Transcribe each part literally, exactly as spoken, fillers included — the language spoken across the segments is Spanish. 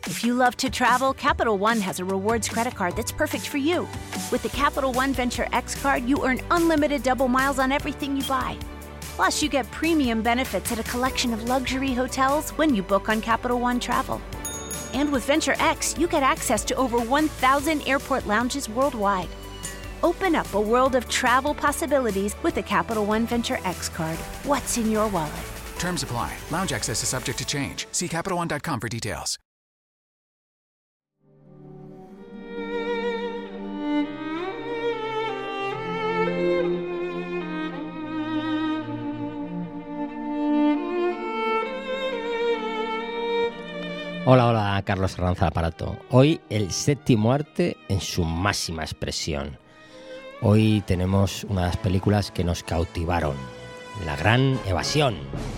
If you love to travel, Capital One has a rewards credit card that's perfect for you. With the Capital One Venture X card, you earn unlimited double miles on everything you buy. Plus, you get premium benefits at a collection of luxury hotels when you book on Capital One Travel. And with Venture X, you get access to over one thousand airport lounges worldwide. Open up a world of travel possibilities with the Capital One Venture X card. What's in your wallet? Terms apply. Lounge access is subject to change. See Capital One dot com for details. Hola, hola, Carlos Arranza Aparato. Hoy el séptimo arte en su máxima expresión. Hoy tenemos una de las películas que nos cautivaron, La Gran Evasión.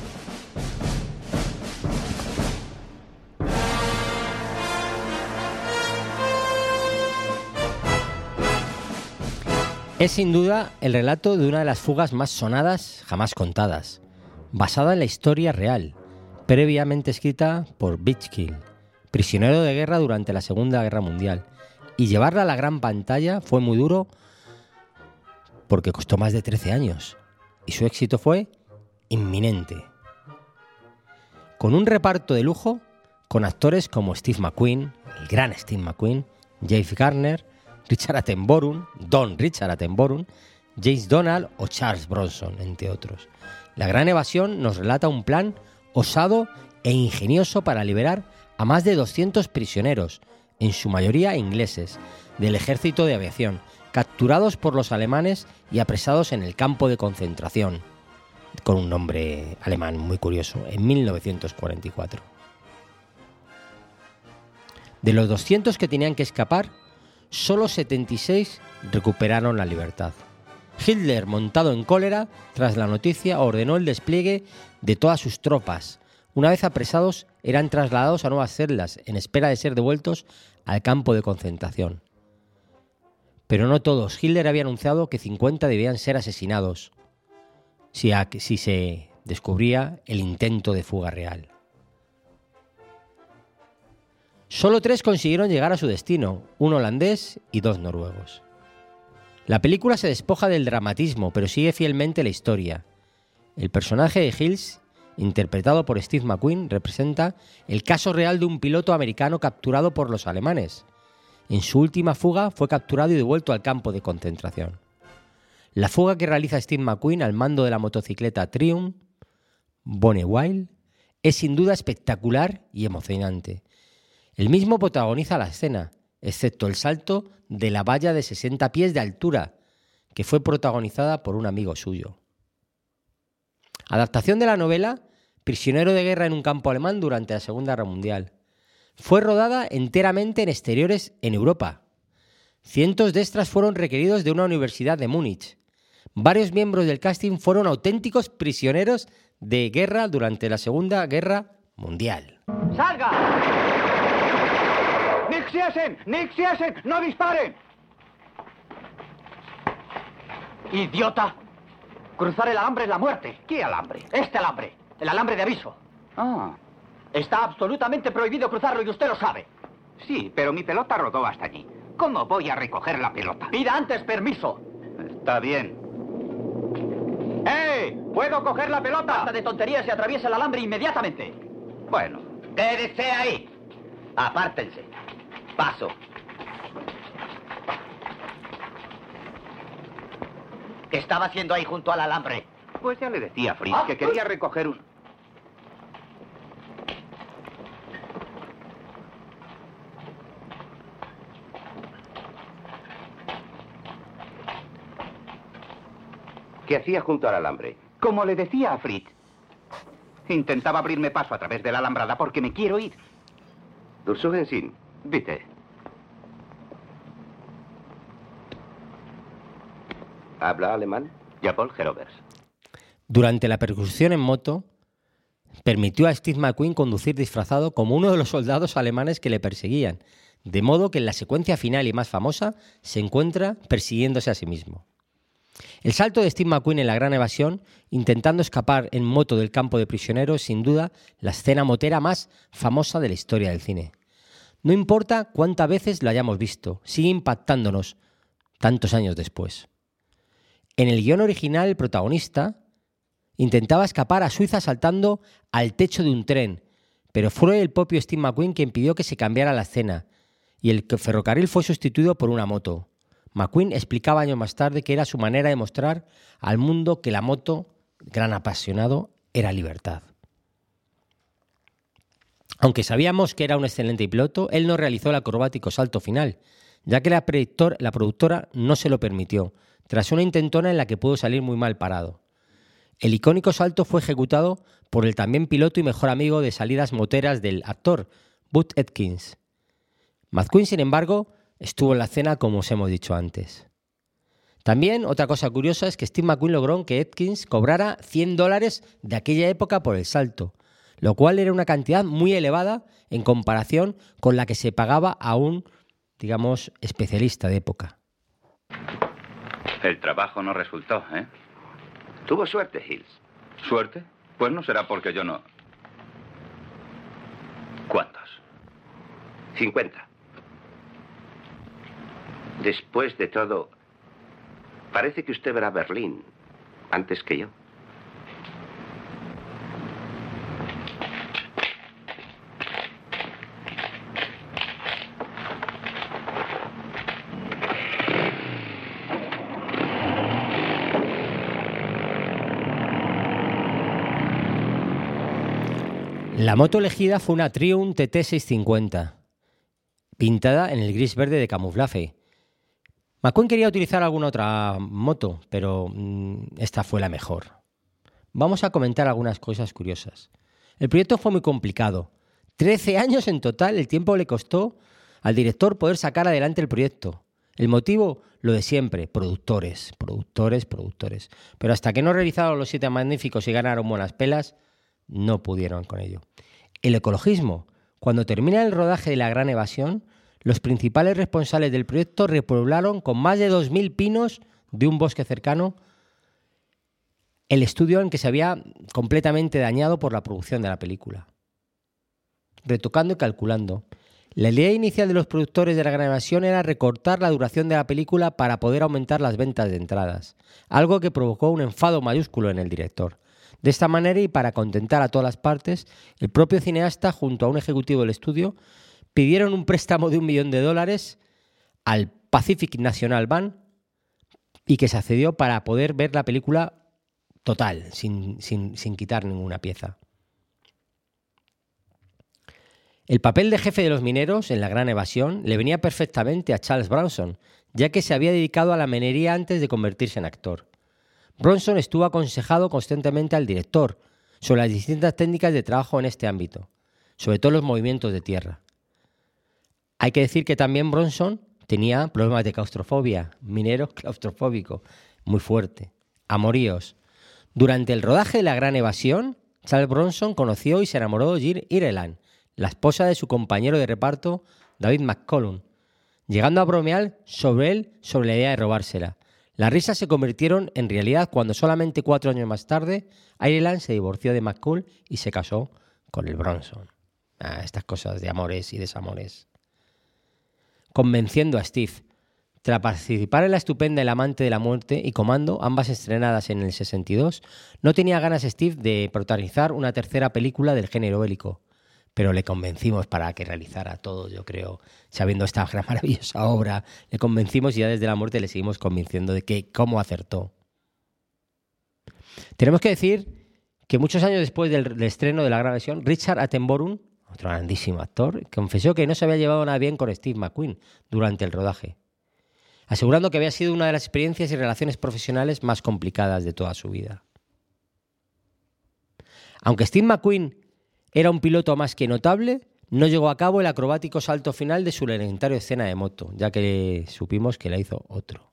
Es sin duda el relato de una de las fugas más sonadas jamás contadas, basada en la historia real, previamente escrita por Bichkill, prisionero de guerra durante la Segunda Guerra Mundial, y llevarla a la gran pantalla fue muy duro porque costó más de trece años, y su éxito fue inminente. Con un reparto de lujo, con actores como Steve McQueen, el gran Steve McQueen, Jeff Garner, Richard Attenborough, Don Richard Attenborough, James Donald o Charles Bronson, entre otros. La Gran Evasión nos relata un plan osado e ingenioso para liberar a más de doscientos prisioneros, en su mayoría ingleses, del ejército de aviación, capturados por los alemanes y apresados en el campo de concentración, con un nombre alemán muy curioso, en mil novecientos cuarenta y cuatro. De los doscientos que tenían que escapar, solo setenta y seis recuperaron la libertad. Hitler, montado en cólera, tras la noticia, ordenó el despliegue de todas sus tropas. Una vez apresados, eran trasladados a nuevas celdas, en espera de ser devueltos al campo de concentración. Pero no todos. Hitler había anunciado que cincuenta debían ser asesinados si, a, si se descubría el intento de fuga real. Solo tres consiguieron llegar a su destino, un holandés y dos noruegos. La película se despoja del dramatismo, pero sigue fielmente la historia. El personaje de Hills, interpretado por Steve McQueen, representa el caso real de un piloto americano capturado por los alemanes. En su última fuga fue capturado y devuelto al campo de concentración. La fuga que realiza Steve McQueen al mando de la motocicleta Triumph Bonneville es sin duda espectacular y emocionante. El mismo protagoniza la escena, excepto el salto de la valla de sesenta pies de altura, que fue protagonizada por un amigo suyo. Adaptación de la novela Prisionero de guerra en un campo alemán durante la Segunda Guerra Mundial. Fue rodada enteramente en exteriores en Europa. Cientos de extras fueron requeridos de una universidad de Múnich. Varios miembros del casting fueron auténticos prisioneros de guerra durante la Segunda Guerra Mundial. ¡Salga! ¡Nick Siesen! ¡Nick Siesen! ¡No disparen! ¡Idiota! Cruzar el alambre es la muerte. ¿Qué alambre? Este alambre. El alambre de aviso. Ah. Está absolutamente prohibido cruzarlo y usted lo sabe. Sí, pero mi pelota rodó hasta allí. ¿Cómo voy a recoger la pelota? Pida antes permiso. Está bien. ¡Eh! ¿Puedo coger la pelota? Basta de tonterías y atraviesa el alambre inmediatamente. Bueno, quédese ahí. Apártense. Paso. ¿Qué estaba haciendo ahí junto al alambre? Pues ya le decía a Fritz ah, que quería recoger un... ¿Qué hacía junto al alambre? Como le decía a Fritz. Intentaba abrirme paso a través de la alambrada porque me quiero ir. Dursuchen Sie. Bitte. ¿Habla alemán? Jawohl, Herr Oberst. Durante la persecución en moto, permitió a Steve McQueen conducir disfrazado como uno de los soldados alemanes que le perseguían, de modo que en la secuencia final y más famosa se encuentra persiguiéndose a sí mismo. El salto de Steve McQueen en La Gran Evasión, intentando escapar en moto del campo de prisioneros, es sin duda la escena motera más famosa de la historia del cine. No importa cuántas veces lo hayamos visto, sigue impactándonos tantos años después. En el guión original, el protagonista intentaba escapar a Suiza saltando al techo de un tren, pero fue el propio Steve McQueen quien pidió que se cambiara la escena y el ferrocarril fue sustituido por una moto. McQueen explicaba años más tarde que era su manera de mostrar al mundo que la moto, gran apasionado, era libertad. Aunque sabíamos que era un excelente piloto, él no realizó el acrobático salto final, ya que la, la productora no se lo permitió, tras una intentona en la que pudo salir muy mal parado. El icónico salto fue ejecutado por el también piloto y mejor amigo de salidas moteras del actor, Bud Atkins. McQueen, sin embargo, estuvo en la escena como os hemos dicho antes. También, otra cosa curiosa es que Steve McQueen logró que Atkins cobrara cien dólares de aquella época por el salto, lo cual era una cantidad muy elevada en comparación con la que se pagaba a un, digamos, especialista de época. El trabajo no resultó, ¿eh? Tuvo suerte, Hills. ¿Suerte? Pues no será porque yo no... ¿Cuántos? cincuenta. Después de todo, parece que usted verá Berlín antes que yo. La moto elegida fue una Triumph T T seiscientos cincuenta, pintada en el gris verde de camuflaje. McQueen quería utilizar alguna otra moto, pero mmm, esta fue la mejor. Vamos a comentar algunas cosas curiosas. El proyecto fue muy complicado. trece años en total, el tiempo le costó al director poder sacar adelante el proyecto. El motivo, lo de siempre, productores, productores, productores. Pero hasta que no realizaron Los Siete Magníficos y ganaron buenas pelas, no pudieron con ello. El ecologismo. Cuando termina el rodaje de La Gran Evasión, los principales responsables del proyecto repoblaron con más de dos mil pinos de un bosque cercano el estudio en que se había completamente dañado por la producción de la película. Retocando y calculando. La idea inicial de los productores de La Gran Evasión era recortar la duración de la película para poder aumentar las ventas de entradas, algo que provocó un enfado mayúsculo en el director. De esta manera, y para contentar a todas las partes, el propio cineasta, junto a un ejecutivo del estudio, pidieron un préstamo de un millón de dólares al Pacific National Bank y que se accedió para poder ver la película total, sin, sin, sin quitar ninguna pieza. El papel de jefe de los mineros en La Gran Evasión le venía perfectamente a Charles Bronson, ya que se había dedicado a la minería antes de convertirse en actor. Bronson estuvo aconsejado constantemente al director sobre las distintas técnicas de trabajo en este ámbito, sobre todo los movimientos de tierra. Hay que decir que también Bronson tenía problemas de claustrofobia, minero claustrofóbico, muy fuerte, amoríos. Durante el rodaje de La Gran Evasión, Charles Bronson conoció y se enamoró de Jill Ireland, la esposa de su compañero de reparto David McCallum, llegando a bromear sobre él sobre la idea de robársela. Las risas se convirtieron en realidad cuando solamente cuatro años más tarde Ireland se divorció de McCall y se casó con el Bronson. Ah, estas cosas de amores y desamores. Convenciendo a Steve. Tras participar en La Estupenda El Amante de la Muerte y Comando, ambas estrenadas en el sesenta y dos, no tenía ganas Steve de protagonizar una tercera película del género bélico, pero le convencimos para que realizara todo, yo creo, sabiendo esta gran maravillosa obra, le convencimos y ya desde la muerte le seguimos convenciendo de que cómo acertó. Tenemos que decir que muchos años después del, del estreno de La Gran Evasión, Richard Attenborough, otro grandísimo actor, confesó que no se había llevado nada bien con Steve McQueen durante el rodaje, asegurando que había sido una de las experiencias y relaciones profesionales más complicadas de toda su vida. Aunque Steve McQueen era un piloto más que notable, no llegó a cabo el acrobático salto final de su legendario escena de moto, ya que supimos que la hizo otro.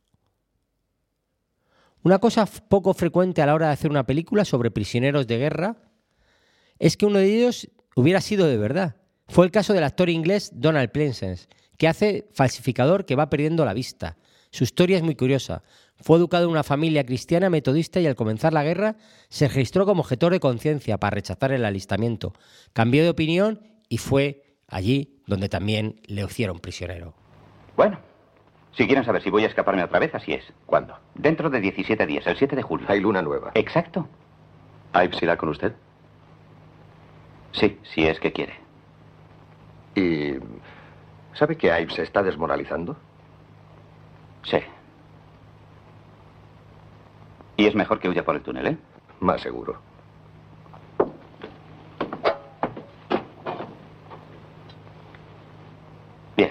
Una cosa poco frecuente a la hora de hacer una película sobre prisioneros de guerra es que uno de ellos hubiera sido de verdad. Fue el caso del actor inglés Donald Pleasence, que hace falsificador que va perdiendo la vista. Su historia es muy curiosa. Fue educado en una familia cristiana metodista y al comenzar la guerra se registró como objetor de conciencia para rechazar el alistamiento. Cambió de opinión y fue allí donde también le hicieron prisionero. Bueno, si quieren saber si voy a escaparme otra vez, así es. ¿Cuándo? Dentro de diecisiete días, el siete de julio. Hay luna nueva. Exacto. ¿Ives irá con usted? Sí, si es que quiere. ¿Y sabe que Ives se está desmoralizando? Sí. Y es mejor que huya por el túnel, ¿eh? Más seguro. Bien.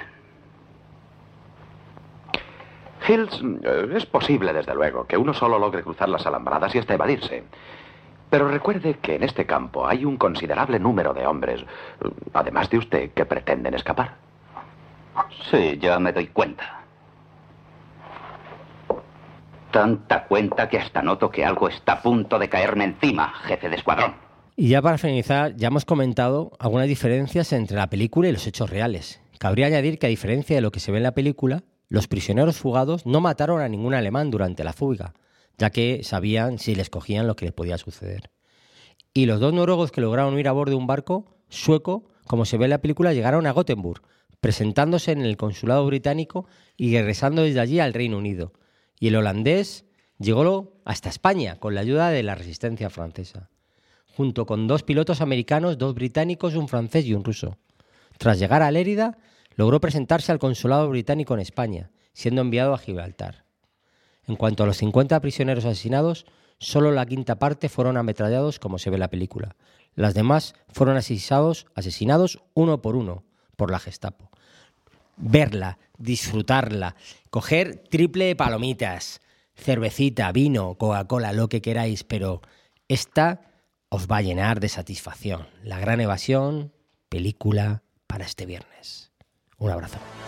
Hills, eh, es posible, desde luego, que uno solo logre cruzar las alambradas y hasta evadirse. Pero recuerde que en este campo hay un considerable número de hombres, eh, además de usted, que pretenden escapar. Sí, ya me doy cuenta. Tanta cuenta que hasta noto que algo está a punto de caerme encima, jefe de escuadrón. Y ya para finalizar, ya hemos comentado algunas diferencias entre la película y los hechos reales. Cabría añadir que, a diferencia de lo que se ve en la película, los prisioneros fugados no mataron a ningún alemán durante la fuga, ya que sabían si les cogían lo que les podía suceder. Y los dos noruegos que lograron huir a bordo de un barco sueco, como se ve en la película, llegaron a Gothenburg, presentándose en el consulado británico y regresando desde allí al Reino Unido. Y el holandés llegó hasta España con la ayuda de la resistencia francesa, junto con dos pilotos americanos, dos británicos, un francés y un ruso. Tras llegar a Lérida, logró presentarse al consulado británico en España, siendo enviado a Gibraltar. En cuanto a los cincuenta prisioneros asesinados, solo la quinta parte fueron ametrallados, como se ve en la película. Las demás fueron asesinados, asesinados uno por uno por la Gestapo. Verla, disfrutarla, coger triple de palomitas, cervecita, vino, Coca-Cola, lo que queráis, pero esta os va a llenar de satisfacción. La Gran Evasión, película para este viernes. Un abrazo.